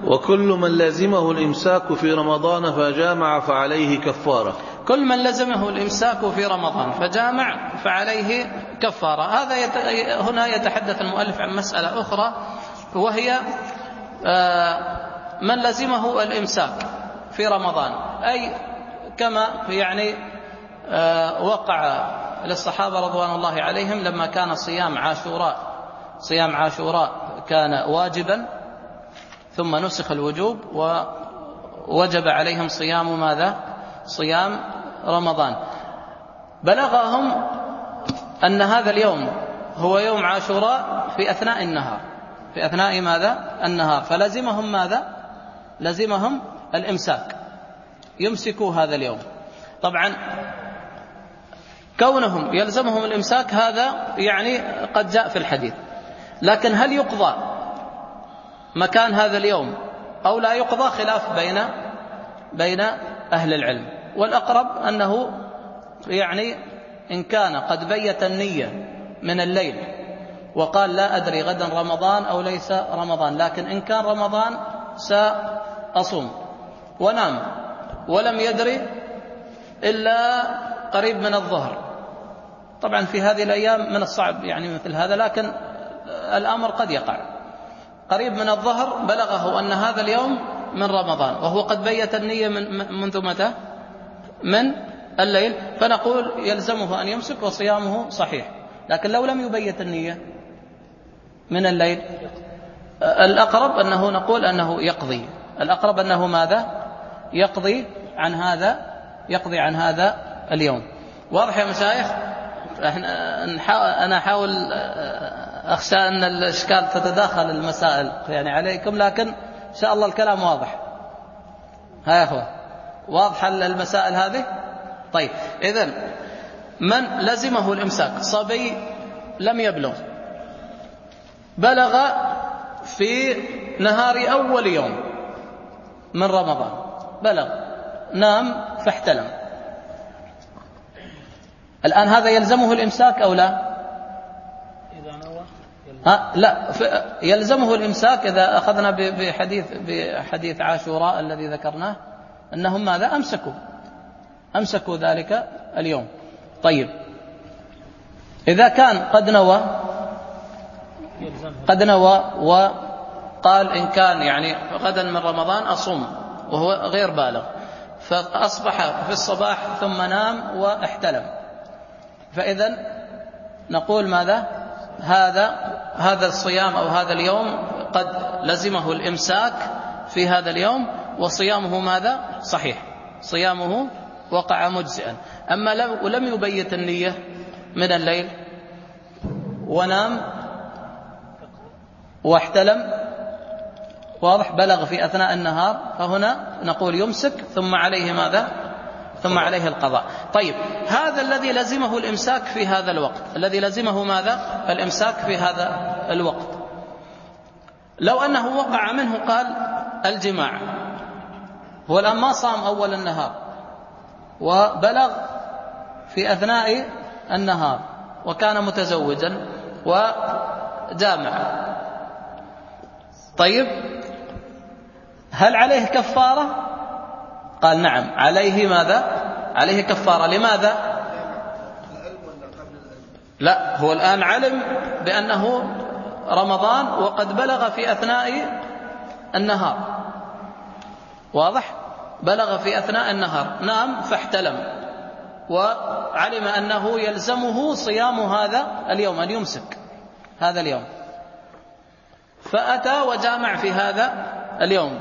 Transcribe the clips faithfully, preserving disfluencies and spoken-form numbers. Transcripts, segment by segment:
وكل من لزمه الإمساك في رمضان فجامع فعليه كفارة. كل من لزمه الإمساك في رمضان فجامع فعليه كفارة. هذا يت... هنا يتحدث المؤلف عن مسألة أخرى، وهي من لزمه الإمساك في رمضان، أي كما يعني وقع للصحابة رضوان الله عليهم لما كان صيام عاشوراء صيام عاشوراء كان واجبا ثم نسخ الوجوب ووجب عليهم صيام ماذا؟ صيام رمضان. بلغهم أن هذا اليوم هو يوم عاشوراء في أثناء النهار في أثناء ماذا؟ النهار، فلزمهم ماذا؟ لزمهم الإمساك، يمسكوا هذا اليوم. طبعا كونهم يلزمهم الإمساك هذا يعني قد جاء في الحديث، لكن هل يقضى مكان هذا اليوم أو لا يقضى خلاف بين بين أهل العلم، والأقرب أنه يعني إن كان قد بيت النية من الليل وقال لا أدري غدا رمضان أو ليس رمضان، لكن إن كان رمضان سأصوم ونام ولم يدري إلا قريب من الظهر. طبعا في هذه الأيام من الصعب يعني مثل هذا، لكن الأمر قد يقع. قريب من الظهر بلغه أن هذا اليوم من رمضان وهو قد بيت النية من منذ متى؟ من الليل، فنقول يلزمه أن يمسك وصيامه صحيح. لكن لو لم يبيت النية من الليل الأقرب أنه نقول أنه يقضي الأقرب أنه ماذا؟ يقضي عن هذا يقضي عن هذا اليوم. واضح يا مشايخ؟ أنا أحاول أخشى أن الإشكال تتداخل المسائل يعني عليكم، لكن إن شاء الله الكلام واضح. ها يا أخوة، واضحة المسائل هذه؟ طيب، إذن من لزمه الإمساك صبي لم يبلغ، بلغ في نهار أول يوم من رمضان، بلغ نام فاحتلم، الآن هذا يلزمه الإمساك أو لا؟ ها لا، يلزمه الإمساك إذا أخذنا بحديث بحديث عاشوراء الذي ذكرناه أنهم ماذا؟ أمسكوا أمسكوا ذلك اليوم. طيب، إذا كان قد نوى قد نوى وقال إن كان يعني غدا من رمضان أصوم وهو غير بالغ، فأصبح في الصباح ثم نام واحتلم، فإذن نقول ماذا؟ هذا هذا الصيام أو هذا اليوم قد لزمه الإمساك في هذا اليوم، وصيامه ماذا؟ صحيح، صيامه وقع مجزئا. أما لو لم يبيت النية من الليل ونام واحتلم، واضح، بلغ في أثناء النهار، فهنا نقول يمسك ثم عليه ماذا؟ ثم عليه القضاء. طيب، هذا الذي لزمه الإمساك في هذا الوقت، الذي لزمه ماذا؟ الإمساك في هذا الوقت، لو أنه وقع منه قال الجماع، هو الآن ما صام أول النهار وبلغ في أثناء النهار وكان متزوجا وجامع، طيب هل عليه كفارة؟ قال نعم عليه ماذا؟ عليه كفارة. لماذا؟ لا، هو الآن علم بأنه رمضان وقد بلغ في أثناء النهار، واضح، بلغ في أثناء النهار، نام فاحتلم وعلم أنه يلزمه صيام هذا اليوم، أن يمسك هذا اليوم، فأتى وجامع في هذا اليوم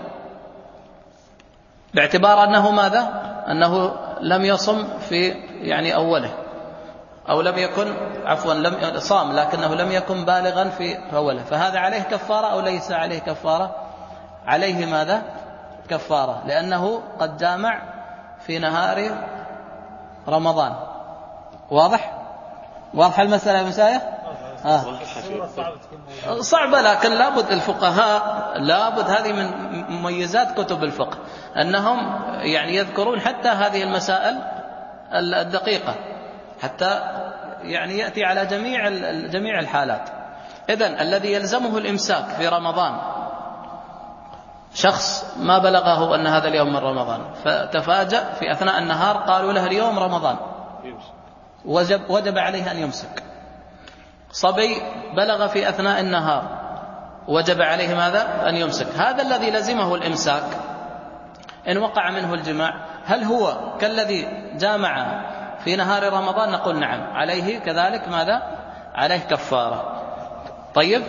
باعتبار أنه ماذا؟ أنه لم يصم في يعني أوله، أو لم يكن عفوا لم صام لكنه لم يكن بالغا في أوله، فهذا عليه كفارة أو ليس عليه كفارة؟ عليه ماذا؟ كفارة، لأنه قد جامع في نهار رمضان. واضح؟ واضح المسألة يا مسايا؟ آه. صعبة، لكن لابد الفقهاء لابد، هذه من مميزات كتب الفقه أنهم يعني يذكرون حتى هذه المسائل الدقيقة حتى يعني يأتي على جميع جميع الحالات. إذن الذي يلزمه الإمساك في رمضان شخص ما بلغه أن هذا اليوم من رمضان، فتفاجأ في أثناء النهار قالوا له اليوم رمضان، وجب, وجب عليه أن يمسك. صبي بلغ في أثناء النهار، وجب عليه ماذا؟ أن يمسك. هذا الذي لزمه الإمساك إن وقع منه الجماع، هل هو كالذي جامع في نهار رمضان؟ نقول نعم، عليه كذلك ماذا؟ عليه كفارة. طيب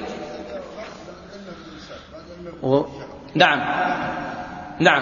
و... نعم نعم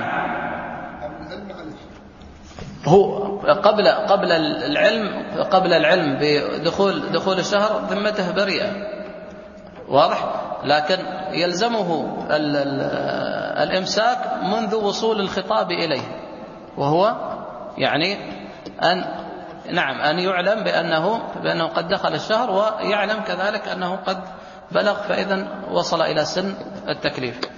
هو قبل قبل العلم قبل العلم بدخول دخول الشهر ذمته بريئة، واضح، لكن يلزمه ال ال الإمساك منذ وصول الخطاب إليه، وهو يعني أن نعم أن يعلم بأنه بأنه قد دخل الشهر، ويعلم كذلك أنه قد بلغ، فإذا وصل إلى سن التكليف.